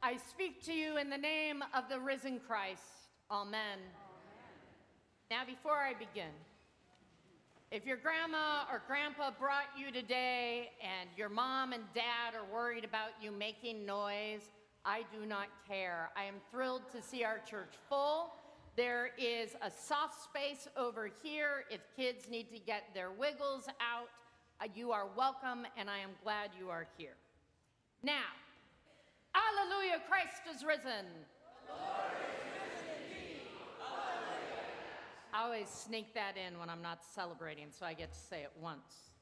I speak to you in the name of the risen Christ. Amen. Now, before I begin, if your grandma or grandpa brought you today and your mom and dad are worried about you making noise, I do not care. I am thrilled to see our church full. There is a soft space over here if kids need to get their wiggles out. You are welcome, and I am glad you are here. Now, Alleluia, Christ is risen. The Lord is risen indeed. Alleluia. I always sneak that in when I'm not celebrating, so I get to say it once.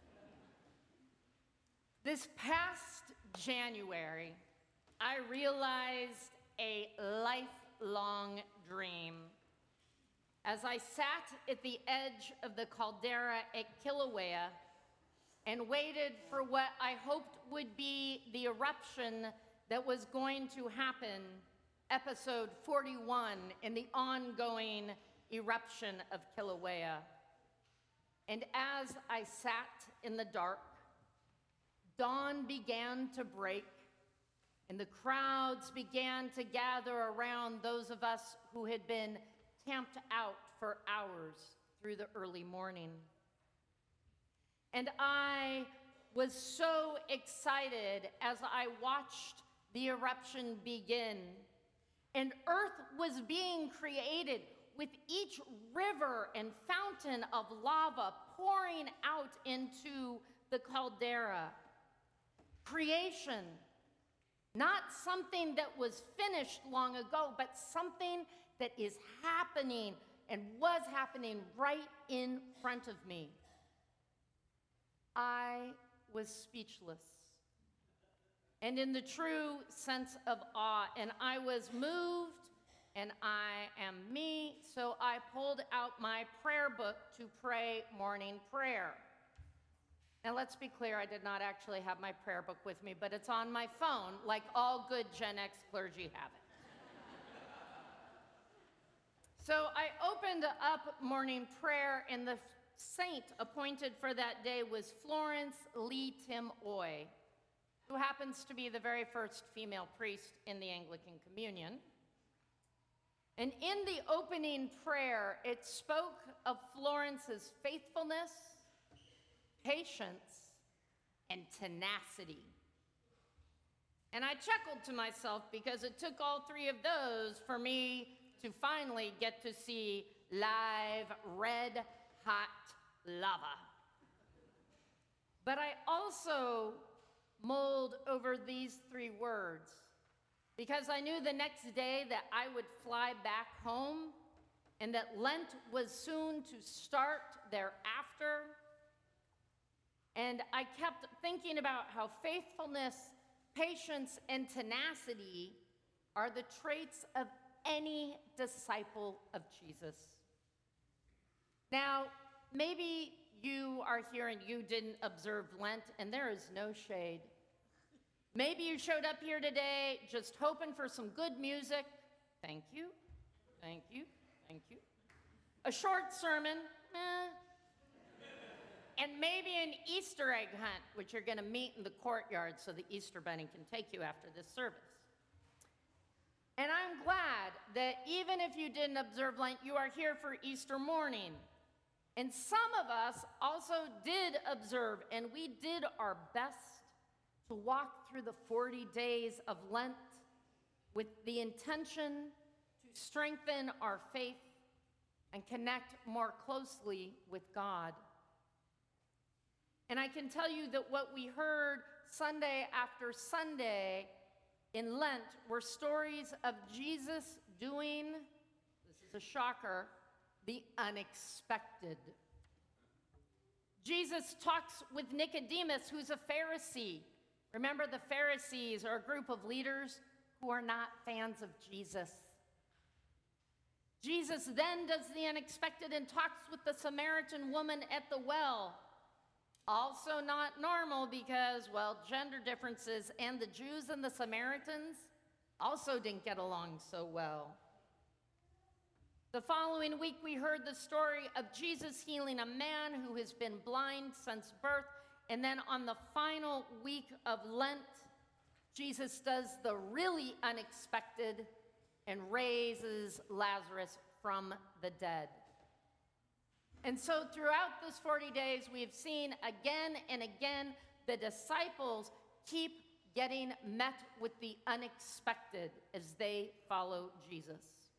This past January, I realized a lifelong dream. As I sat at the edge of the caldera at Kilauea and waited for what I hoped would be the eruption that was going to happen, episode 41 in the ongoing eruption of Kilauea. And as I sat in the dark, dawn began to break, and the crowds began to gather around those of us who had been camped out for hours through the early morning. And I was so excited as I watched the eruption begin, and earth was being created with each river and fountain of lava pouring out into the caldera. Creation, not something that was finished long ago, but something that is happening and was happening right in front of me. I was speechless, and in the true sense of awe, and I was moved, and I am me, so I pulled out my prayer book to pray morning prayer. Now let's be clear, I did not actually have my prayer book with me, but it's on my phone, like all good Gen X clergy have it. So I opened up morning prayer, and the saint appointed for that day was Florence Lee Tim Oy, who happens to be the very first female priest in the Anglican Communion. And in the opening prayer, it spoke of Florence's faithfulness, patience, and tenacity. And I chuckled to myself because it took all three of those for me to finally get to see live red hot lava. But I also mulled over these three words because I knew the next day that I would fly back home and that Lent was soon to start thereafter. And I kept thinking about how faithfulness, patience, and tenacity are the traits of any disciple of Jesus. Now, maybe you are here and you didn't observe Lent, and there is no shade. Maybe you showed up here today just hoping for some good music. Thank you, thank you, thank you. A short sermon, and maybe an Easter egg hunt, which you're going to meet in the courtyard so the Easter Bunny can take you after this service. And I'm glad that even if you didn't observe Lent, you are here for Easter morning. And some of us also did observe, and we did our best to walk through the 40 days of Lent with the intention to strengthen our faith and connect more closely with God. And I can tell you that what we heard Sunday after Sunday in Lent were stories of Jesus doing, this is a shocker, the unexpected. Jesus talks with Nicodemus, who's a Pharisee. Remember, the Pharisees are a group of leaders who are not fans of Jesus. Jesus then does the unexpected and talks with the Samaritan woman at the well. Also not normal because, well, gender differences, and the Jews and the Samaritans also didn't get along so well. The following week, we heard the story of Jesus healing a man who has been blind since birth. And then on the final week of Lent, Jesus does the really unexpected and raises Lazarus from the dead. And so throughout this 40 days, we have seen again and again the disciples keep getting met with the unexpected as they follow Jesus.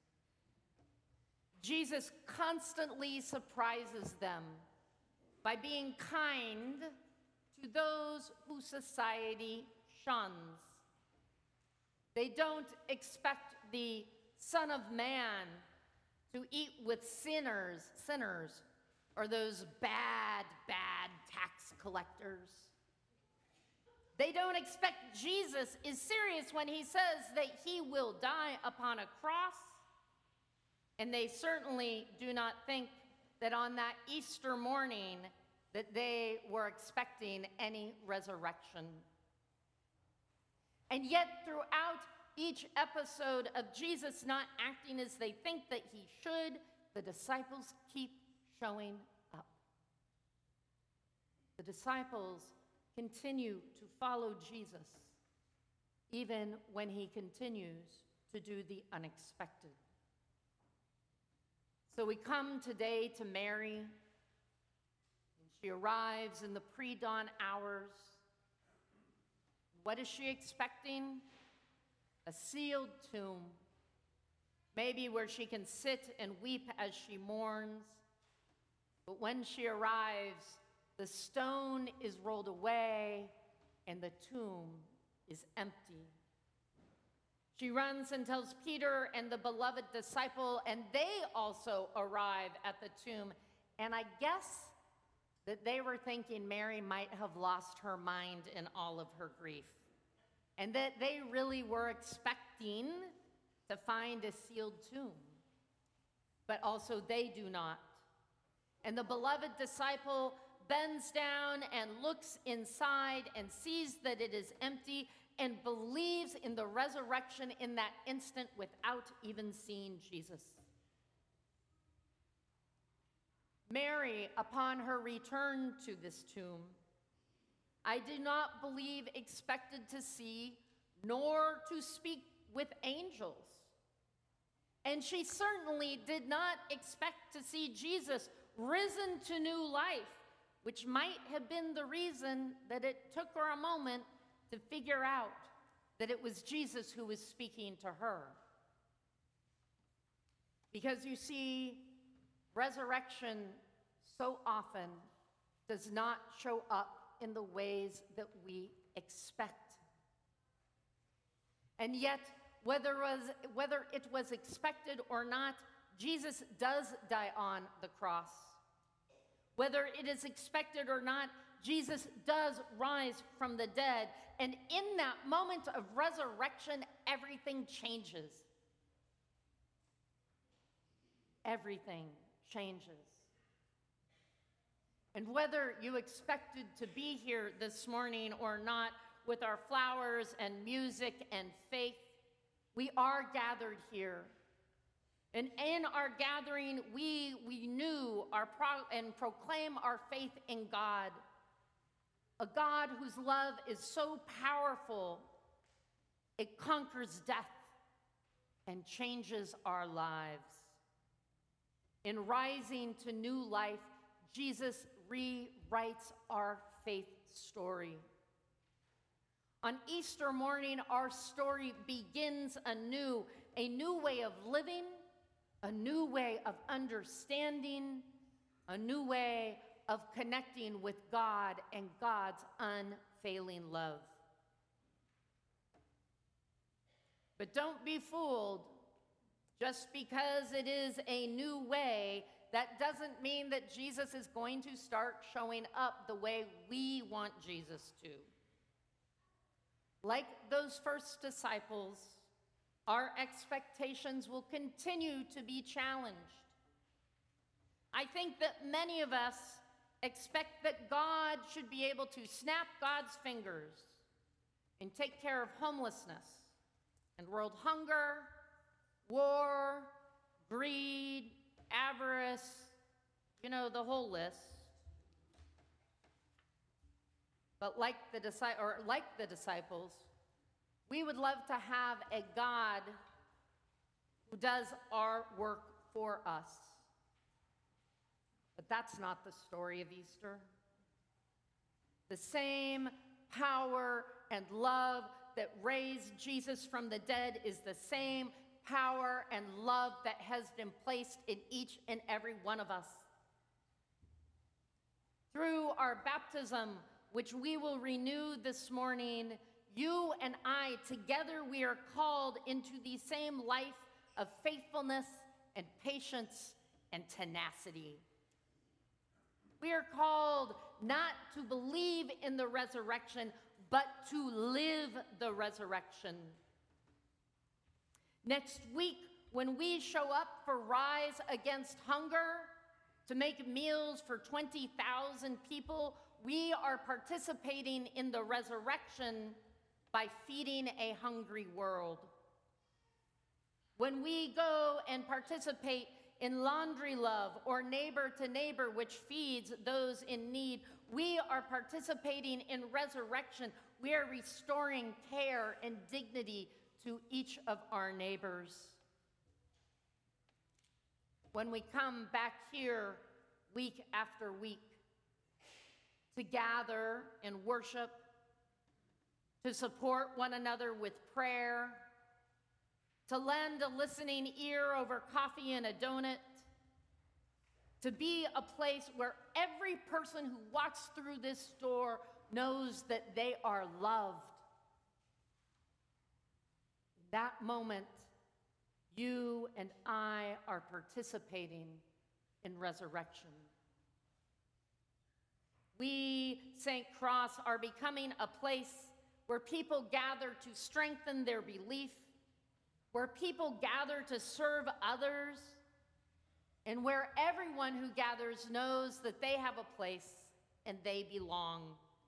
Jesus constantly surprises them by being kind to those who society shuns. They don't expect the Son of Man to eat with sinners, or those bad tax collectors. They don't expect Jesus is serious when he says that he will die upon a cross. And they certainly do not think that on that Easter morning that they were expecting any resurrection. And yet throughout each episode of Jesus not acting as they think that he should, the disciples keep showing up. The disciples continue to follow Jesus even when he continues to do the unexpected. So we come today to Mary, and she arrives in the pre-dawn hours. What is she expecting? A sealed tomb, maybe where she can sit and weep as she mourns. But when she arrives, the stone is rolled away and the tomb is empty. She runs and tells Peter and the beloved disciple, and they also arrive at the tomb. And I guess that they were thinking Mary might have lost her mind in all of her grief, and that they really were expecting to find a sealed tomb. But also they do not. And the beloved disciple bends down and looks inside and sees that it is empty and believes in the resurrection in that instant without even seeing Jesus. Mary, upon her return to this tomb, I do not believe expected to see nor to speak with angels. And she certainly did not expect to see Jesus risen to new life, which might have been the reason that it took her a moment to figure out that it was Jesus who was speaking to her. Because you see, resurrection so often does not show up in the ways that we expect. And yet, whether it was expected or not, Jesus does die on the cross. Whether it is expected or not, Jesus does rise from the dead. And in that moment of resurrection, everything changes. Everything changes. And whether you expected to be here this morning or not, with our flowers and music and faith, we are gathered here. And in our gathering, we renew and proclaim our faith in God, a God whose love is so powerful, it conquers death and changes our lives. In rising to new life, Jesus rewrites our faith story. On Easter morning, our story begins anew, a new way of living, a new way of understanding, a new way of connecting with God and God's unfailing love. But don't be fooled. Just because it is a new way, that doesn't mean that Jesus is going to start showing up the way we want Jesus to. Like those first disciples, our expectations will continue to be challenged. I think that many of us expect that God should be able to snap God's fingers and take care of homelessness and world hunger, war, greed, avarice, the whole list. But like the disciples, We would love to have a God who does our work for us. But that's not the story of Easter. The same power and love that raised Jesus from the dead is the same power and love that has been placed in each and every one of us. Through our baptism, which we will renew this morning, you and I, together, we are called into the same life of faithfulness and patience and tenacity. We are called not to believe in the resurrection, but to live the resurrection. Next week, when we show up for Rise Against Hunger to make meals for 20,000 people, we are participating in the resurrection by feeding a hungry world. When we go and participate in Laundry Love or Neighbor to Neighbor, which feeds those in need, we are participating in resurrection. We are restoring care and dignity to each of our neighbors. When we come back here week after week to gather and worship, to support one another with prayer, to lend a listening ear over coffee and a donut, to be a place where every person who walks through this door knows that they are loved. In that moment, you and I are participating in resurrection. We, St. Cross, are becoming a place where people gather to strengthen their belief, where people gather to serve others, and where everyone who gathers knows that they have a place and they belong.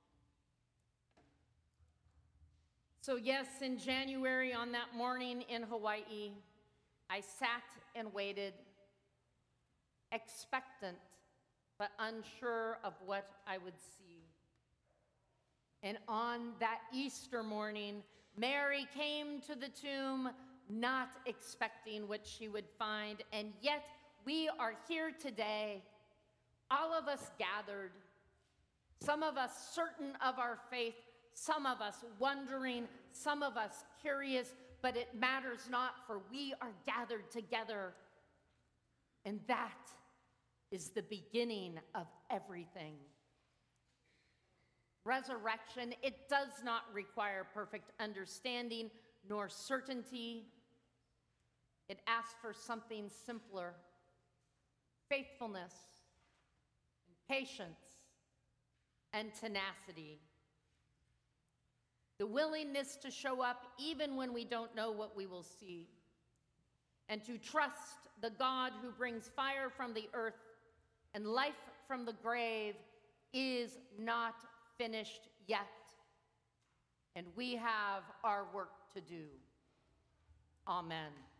So yes, in January, on that morning in Hawaii, I sat and waited, expectant but unsure of what I would see. And on that Easter morning, Mary came to the tomb not expecting what she would find, and yet we are here today, all of us gathered, some of us certain of our faith, some of us wondering, some of us curious, but it matters not, for we are gathered together, and that is the beginning of everything. Resurrection, it does not require perfect understanding nor certainty. It asks for something simpler: faithfulness, patience, and tenacity. The willingness to show up even when we don't know what we will see, and to trust the God who brings fire from the earth and life from the grave is not finished yet, and we have our work to do. Amen.